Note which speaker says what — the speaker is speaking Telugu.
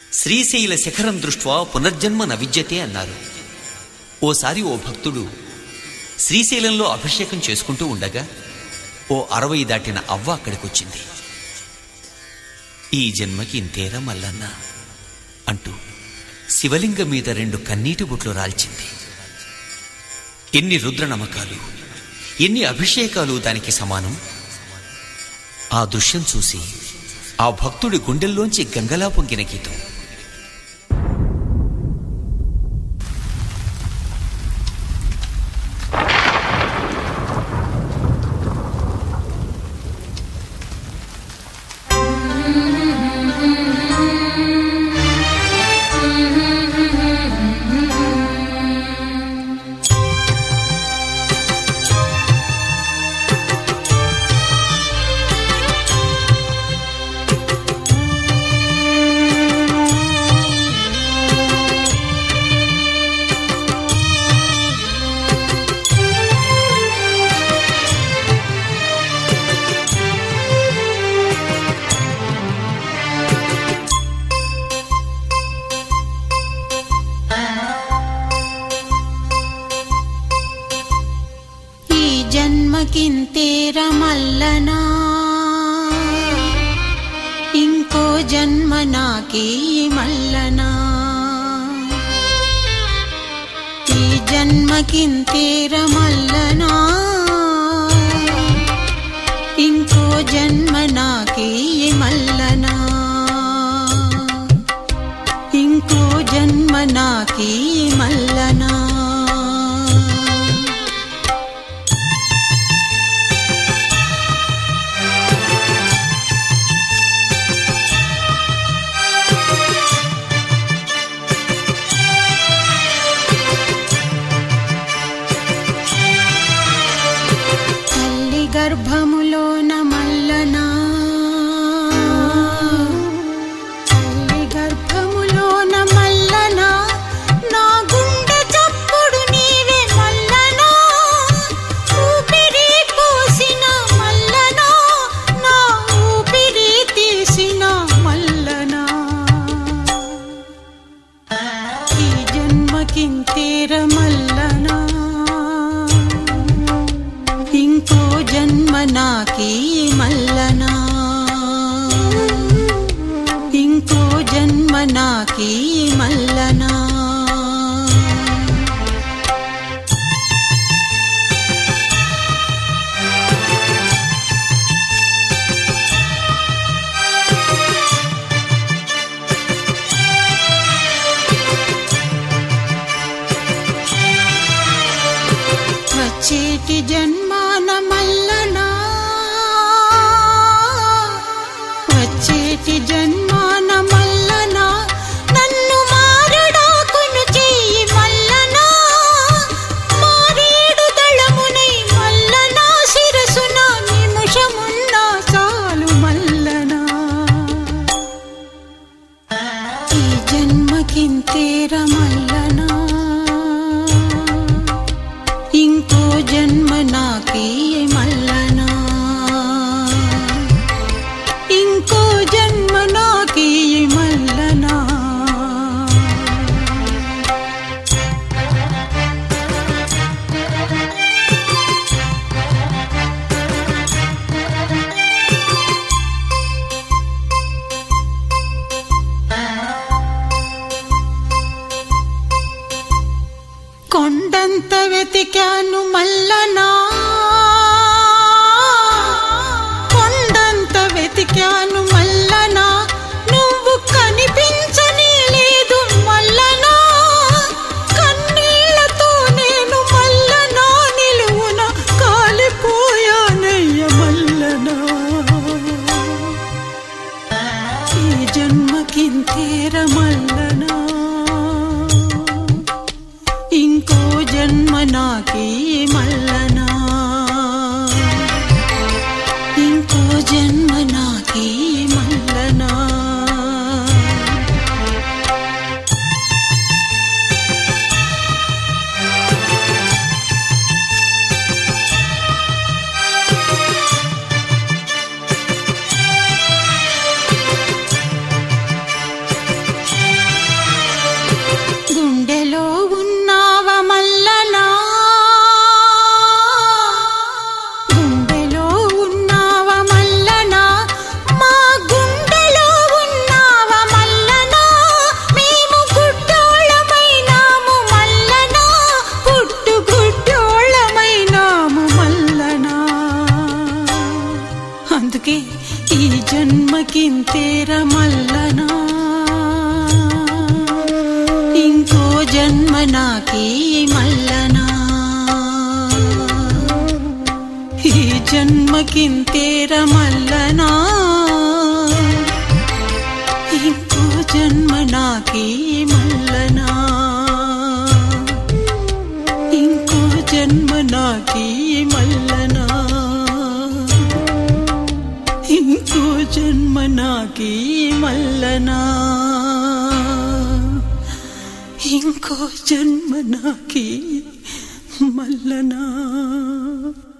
Speaker 1: శ్రీశైల శిఖరం దృష్ట్వా పునర్జన్మ న విద్యతే అన్నారు. ఓసారి ఓ భక్తుడు శ్రీశైలంలో అభిషేకం చేసుకుంటూ ఉండగా ఓ 60 దాటిన అవ్వ అక్కడికొచ్చింది. ఈ జన్మకి ఇంతేరా మల్లన్న అంటూ శివలింగం మీద 2 కన్నీటి బొట్లు రాల్చింది. ఎన్ని రుద్ర నమ్మకాలు, ఎన్ని అభిషేకాలు దానికి సమానం. ఆ దృశ్యం చూసి ఆ భక్తుడి గుండెల్లోంచి గంగలా పొంగిన గీతం.
Speaker 2: జన్మకింతేర మల్లనా ఇంకో జన్మ నాకీ మల్లనా. ఈ జన్మకింతేర మల్లనా ఇంకో జన్మ నాకీ మల్లనా. ఇంకో జన్మ నాకీ మల్లనా. గర్భములోన మల్లనా, తల్లి గర్భములోన మల్లనా, నా గుండె చప్పుడు నీవే మల్లనా. ఊపిరి పోసిన మల్లనా, నా ఊపిరి తీసిన మల్లనా. ఈ జన్మకింతేర మల్లనా ఇంకో జన్మ నాకీ మల్లనా. ఇంకో జన్మ నాకీ మల్లనా. వచ్చేటి జన్మాన మల్లనా, వచ్చేటి జన్మాన మల్లనా, నన్ను మారడాకును చెయ్యి మల్లనా. మారేడు దళమునై మల్లనా, శిరసున నిమిషమున్న చాలు మల్లనా. ఈ జన్మకింతేర మల్లనా ఇంకో జన్మ నాకీ మల్లనా. ఇంకో జన్మ నాకీ మల్లనా. కొండంత వెతికాను మల్లనా, కొండంత వెతికాను మల్లనా, నువ్వు కనిపించనే లేదు మల్లనా. కన్నీళ్లతో నేను మల్లనా, నిలువున కాలిపోయానయ్య మల్లనా. ఈ జన్మకింతేర మల్లనా ఇంకో జన్మ నాకీ మల్లనా. ఇంకో జన్మ నాకీ మల్లనా. జన్మకింతేర మల్లనా ఇంకో జన్మ నాకీ మల్లనా ఈ జన్మకింతేర మల్లనా ఇంకో జన్మ నాకీ మల్లనా ఇంకో జన్మ నాకీ మల్లనా ఇంకో జన్మ నాకీ మల్లనా ఇంకో జన్మ నాకీ మల్లనా